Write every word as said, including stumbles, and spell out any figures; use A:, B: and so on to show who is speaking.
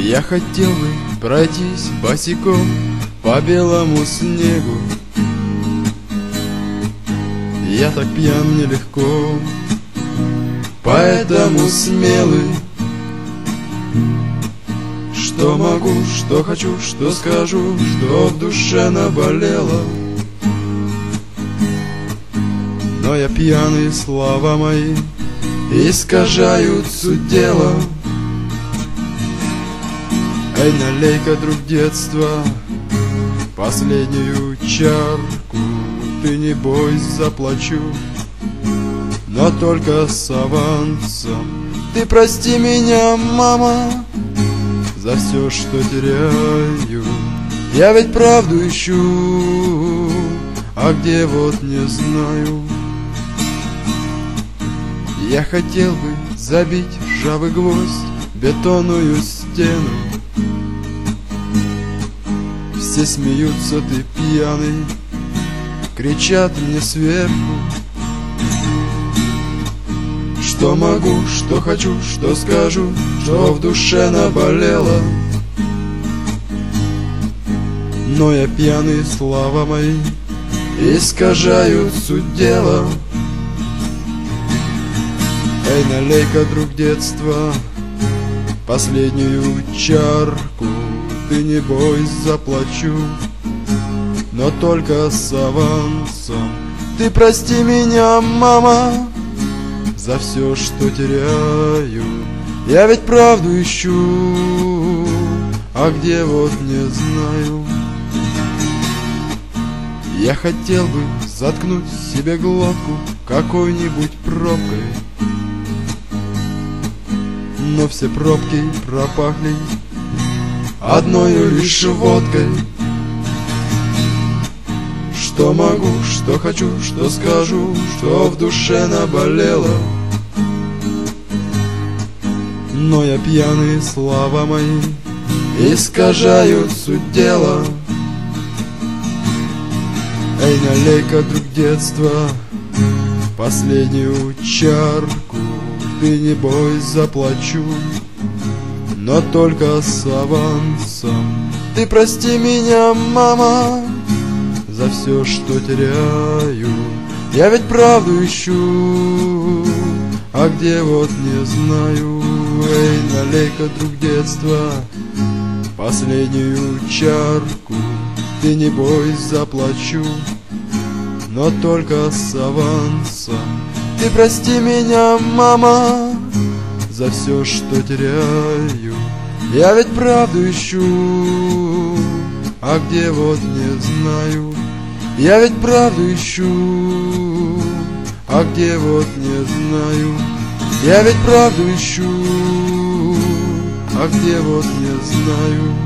A: Я хотел бы пройтись босиком по белому снегу. Я так пьян нелегко, поэтому смелый. Что могу, что хочу, что скажу, что в душе наболело. Но я пьяный, слова мои искажают суть дела. Эй, налей-ка, друг детства, последнюю чарку. Ты не бойся, заплачу, но только с авансом. Ты прости меня, мама, за все, что теряю. Я ведь правду ищу, а где вот не знаю. Я хотел бы забить ржавый гвоздь в бетонную стену. Все смеются, ты пьяный, кричат мне сверху. Что могу, что хочу, что скажу, что в душе наболело. Но я пьяный, слова мои искажают суть дела. Эй, налей-ка, друг детства, последнюю чарку. Ты не бойся, заплачу, но только с авансом. Ты прости меня, мама, за все, что теряю. Я ведь правду ищу, а где вот не знаю. Я хотел бы заткнуть себе глотку какой-нибудь пробкой, но все пробки пропахли одною лишь водкой. Что могу, что хочу, что скажу, что в душе наболело. Но я пьяный, слова мои искажают суть дела. Эй, налей-ка, друг детства, последнюю чарку. Ты не бойся, заплачу, но только с авансом. Ты прости меня, мама, за все, что теряю. Я ведь правду ищу, а где вот не знаю. Эй, налей-ка, друг детства, последнюю чарку. Ты не бойся, заплачу, но только с авансом. Ты прости меня, мама, за все, что теряю. Я ведь правду ищу, а где вот не знаю. Я ведь правду ищу, а где вот не знаю. Я ведь правду ищу, а где вот не знаю.